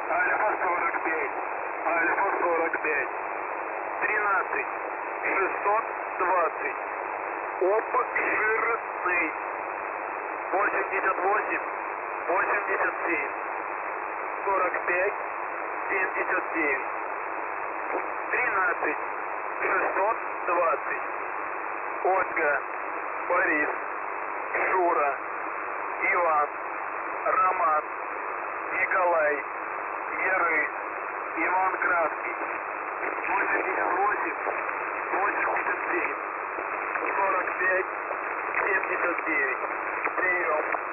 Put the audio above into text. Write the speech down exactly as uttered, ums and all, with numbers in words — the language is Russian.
Альфа сорок пять, Альфа сорок пять, тринадцать, шестьсот двадцать, обширный, восемьдесят восемь, восемьдесят семь, сорок пять, семьдесят девять, тринадцать, шестьсот двадцать, Ольга, Борис, Шура, Иван, Роман, Николай, Яры, Иван Краский, восемьдесят восемь, восемьдесят семь, сорок пять, семьдесят девять. Прием.